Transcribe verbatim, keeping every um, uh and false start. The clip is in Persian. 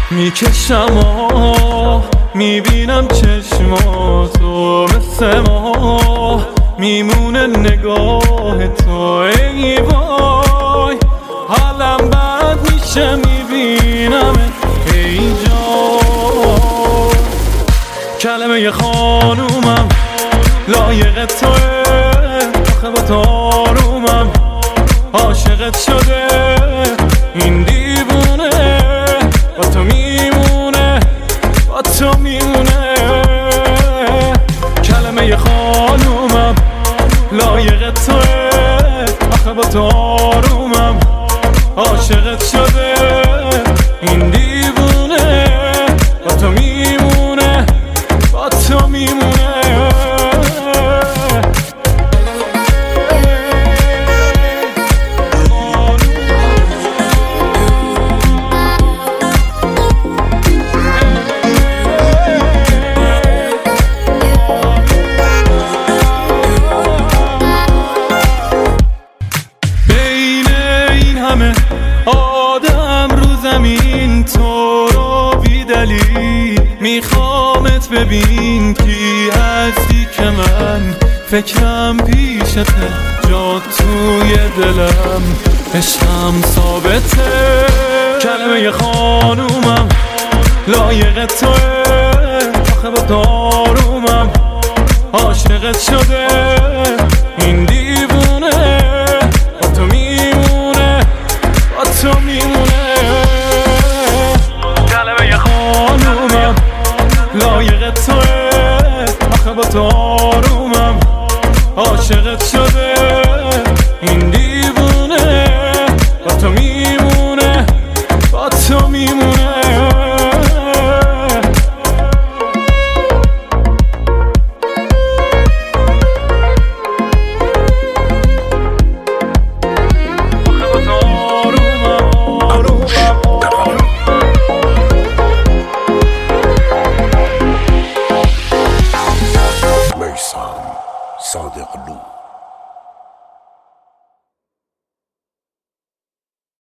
میکشم و میبینم چشماتو مثل ما میمونه نگاه تو. ای وای حالم بد میشه میبینم ای جان. کلمه خانومم لایق توه، آخه با تو آرومم عاشقت شده این دیوونه. با تو میمونه با تو میمونه. کلمه خانومم لایق توه، آخه با تو آرومم عاشقت شده این دیوونه. با تو میمونه با تو میمونه. آدم رو زمین تو رو بی دلیل میخوامت ببین کی هستی که من فکرم پیشته جا توی دلم عشقم ثابته. کلمه خانومم لایق توه، آخه با تو آرومم عاشقت شده این دیوونه. با تو میمونه با تو میمونه. کلمه خانومم لایق توه، آخه با تو آرومم عاشقت شده